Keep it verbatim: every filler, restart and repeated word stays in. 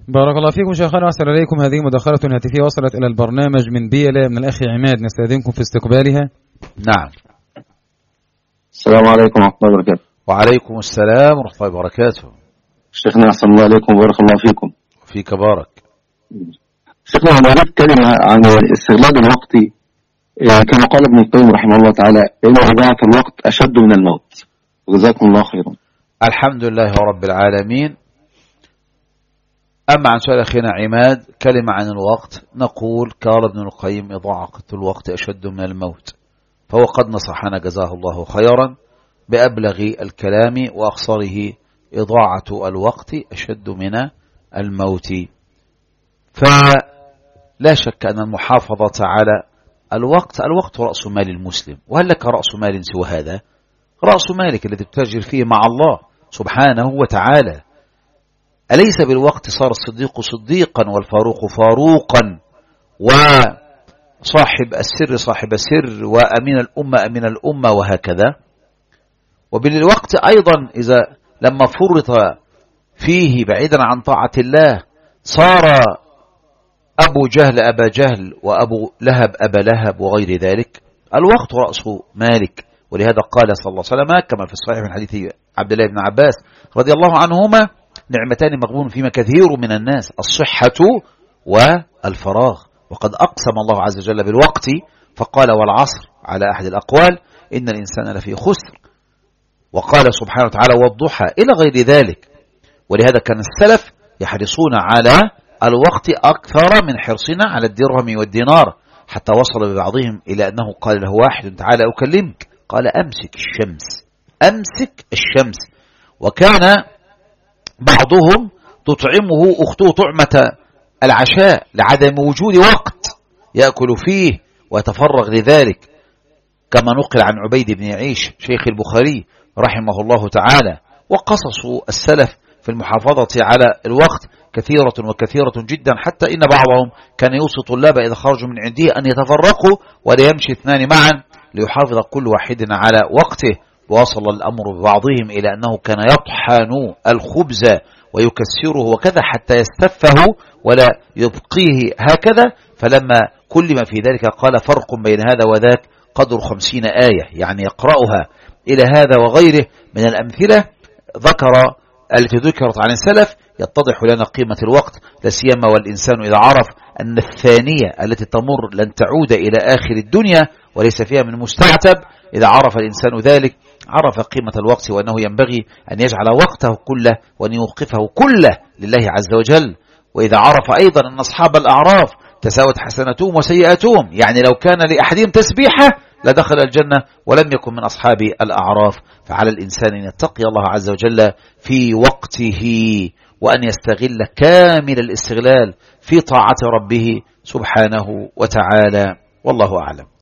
بارك الله فيكم شيخنا وأحسن إليكم. هذه مداخلة هاتفية وصلت إلى البرنامج من بيلة من الأخ عماد، نستأذنكم في استقبالها. نعم. السلام عليكم ورحمة الله وبركاته. وعليكم السلام ورحمة الله وبركاته. شيخنا أحسن الله عليكم وبارك الله فيكم. فيك بارك. شيخنا أنا أريد كلمة عن الاستغلال الوقتي. كما قال ابن القيم رحمه الله تعالى: إن إضاعة الوقت أشد من الموت. وجزاكم الله خيرا. الحمد لله رب العالمين. أما عن سؤال أخينا عماد كلمة عن الوقت، نقول قال ابن القيم: إضاعة الوقت أشد من الموت. فهو قد نصحنا جزاه الله خيرا بأبلغ الكلام وأقصره: إضاعة الوقت أشد من الموت. فلا شك أن المحافظة على الوقت، الوقت رأس مال المسلم، وهل لك رأس مال سوى هذا؟ رأس مالك الذي تتاجر فيه مع الله سبحانه وتعالى. أليس بالوقت صار الصديق صديقا والفاروق فاروقا وصاحب السر صاحب السر وأمين الأمة أمين الأمة وهكذا؟ وبالوقت أيضا إذا لما فرط فيه بعيدا عن طاعة الله صار أبو جهل أبا جهل وأبو لهب أبا لهب وغير ذلك. الوقت رأس مالك، ولهذا قال صلى الله عليه وسلم كما في الصحيح من حديث عبد الله بن عباس رضي الله عنهما: نعمتان مغبون فيما كثير من الناس، الصحة والفراغ. وقد أقسم الله عز وجل بالوقت فقال: والعصر على أحد الأقوال إن الإنسان لفي خسر، وقال سبحانه وتعالى: والضحى، إلى غير ذلك. ولهذا كان السلف يحرصون على الوقت أكثر من حرصنا على الدرهم والدينار، حتى وصل ببعضهم إلى أنه قال له واحد: تعالى أكلمك، قال: أمسك الشمس أمسك الشمس. وكان بعضهم تطعمه أخته طعمة العشاء لعدم وجود وقت يأكل فيه ويتفرغ لذلك، كما نقل عن عبيد بن عيش شيخ البخاري رحمه الله تعالى. وقصص السلف في المحافظة على الوقت كثيرة وكثيرة جدا، حتى إن بعضهم كان يوصي طلاب إذا خرجوا من عنده أن يتفرقوا ولا يمشي اثنان معا ليحافظ كل واحد على وقته. ووصل الأمر ببعضهم إلى أنه كان يطحن الخبز ويكسره وكذا حتى يستفه ولا يبقيه هكذا. فلما كل ما في ذلك قال: فرق بين هذا وذاك قدر خمسين آية، يعني يقرأها. إلى هذا وغيره من الأمثلة ذكر التي ذكرت عن السلف يتضح لنا قيمة الوقت، لا سيما والإنسان إذا عرف أن الثانية التي تمر لن تعود إلى آخر الدنيا وليس فيها من مستعتب. إذا عرف الإنسان ذلك عرف قيمة الوقت، وأنه ينبغي أن يجعل وقته كله وأن يوقفه كله لله عز وجل. وإذا عرف أيضا أن أصحاب الأعراف تساوت حسناتهم وسيئاتهم، يعني لو كان لأحدهم تسبيحة لدخل الجنة ولم يكن من أصحاب الأعراف. فعلى الإنسان أن يتقي الله عز وجل في وقته وأن يستغل كامل الاستغلال في طاعة ربه سبحانه وتعالى، والله أعلم.